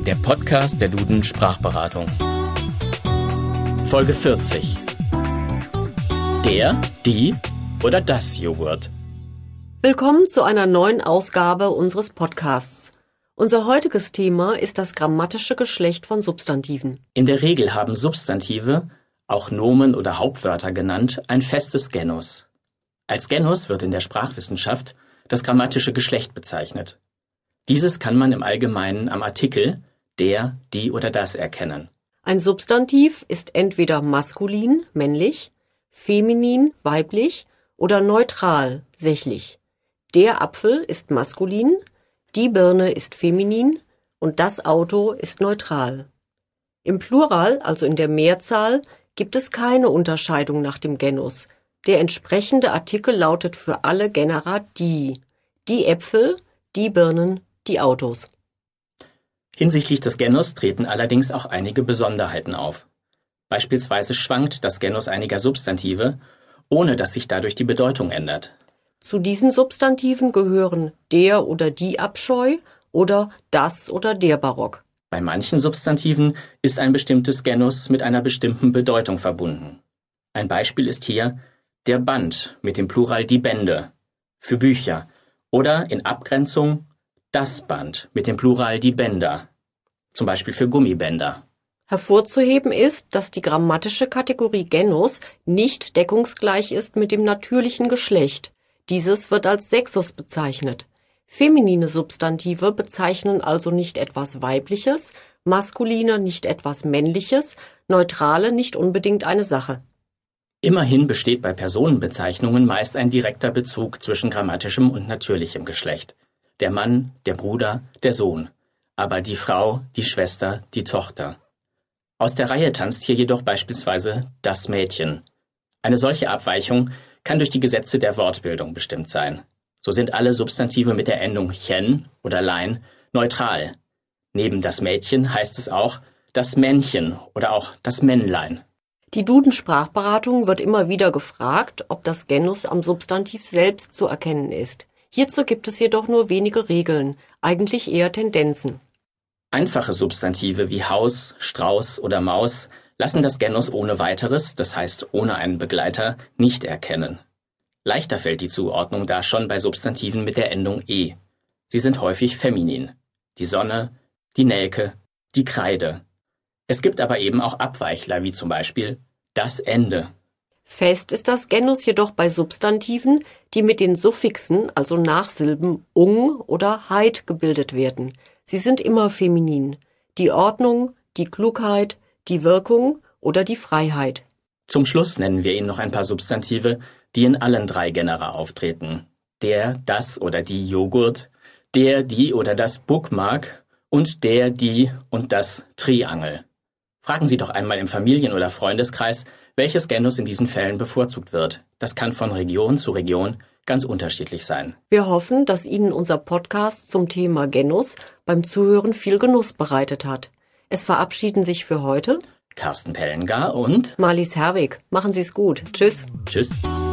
der Podcast der Duden Sprachberatung. Folge 40. Der, die oder das Joghurt. Willkommen zu einer neuen Ausgabe unseres Podcasts. Unser heutiges Thema ist das grammatische Geschlecht von Substantiven. In der Regel haben Substantive, auch Nomen oder Hauptwörter genannt, ein festes Genus. Als Genus wird in der Sprachwissenschaft das grammatische Geschlecht bezeichnet. Dieses kann man im Allgemeinen am Artikel der, die oder das erkennen. Ein Substantiv ist entweder maskulin, männlich, feminin, weiblich oder neutral, sächlich. Der Apfel ist maskulin, die Birne ist feminin und das Auto ist neutral. Im Plural, also in der Mehrzahl, gibt es keine Unterscheidung nach dem Genus. Der entsprechende Artikel lautet für alle Genera die. Die Äpfel, die Birnen, die Autos. Hinsichtlich des Genus treten allerdings auch einige Besonderheiten auf. Beispielsweise schwankt das Genus einiger Substantive, ohne dass sich dadurch die Bedeutung ändert. Zu diesen Substantiven gehören der oder die Abscheu oder das oder der Barock. Bei manchen Substantiven ist ein bestimmtes Genus mit einer bestimmten Bedeutung verbunden. Ein Beispiel ist hier der Band mit dem Plural die Bände für Bücher oder in Abgrenzung das Band mit dem Plural die Bänder, zum Beispiel für Gummibänder. Hervorzuheben ist, dass die grammatische Kategorie Genus nicht deckungsgleich ist mit dem natürlichen Geschlecht. Dieses wird als Sexus bezeichnet. Feminine Substantive bezeichnen also nicht etwas Weibliches, maskuline nicht etwas Männliches, neutrale nicht unbedingt eine Sache. Immerhin besteht bei Personenbezeichnungen meist ein direkter Bezug zwischen grammatischem und natürlichem Geschlecht. Der Mann, der Bruder, der Sohn. Aber die Frau, die Schwester, die Tochter. Aus der Reihe tanzt hier jedoch beispielsweise das Mädchen. Eine solche Abweichung kann durch die Gesetze der Wortbildung bestimmt sein. So sind alle Substantive mit der Endung chen oder lein neutral. Neben das Mädchen heißt es auch das Männchen oder auch das Männlein. Die Duden-Sprachberatung wird immer wieder gefragt, ob das Genus am Substantiv selbst zu erkennen ist. Hierzu gibt es jedoch nur wenige Regeln, eigentlich eher Tendenzen. Einfache Substantive wie Haus, Strauß oder Maus lassen das Genus ohne weiteres, das heißt ohne einen Begleiter, nicht erkennen. Leichter fällt die Zuordnung da schon bei Substantiven mit der Endung e. Sie sind häufig feminin. Die Sonne, die Nelke, die Kreide. Es gibt aber eben auch Abweichler, wie zum Beispiel das Ende. Fest ist das Genus jedoch bei Substantiven, die mit den Suffixen, also Nachsilben, ung oder heit gebildet werden. Sie sind immer feminin. Die Ordnung, die Klugheit, die Wirkung oder die Freiheit. Zum Schluss nennen wir Ihnen noch ein paar Substantive, die in allen drei Genera auftreten. Der, das oder die Joghurt, der, die oder das Bookmark und der, die und das Triangel. Fragen Sie doch einmal im Familien- oder Freundeskreis, welches Genus in diesen Fällen bevorzugt wird. Das kann von Region zu Region ganz unterschiedlich sein. Wir hoffen, dass Ihnen unser Podcast zum Thema Genus beim Zuhören viel Genuss bereitet hat. Es verabschieden sich für heute Carsten Pellengar und Marlies Herwig. Machen Sie es gut. Tschüss. Tschüss.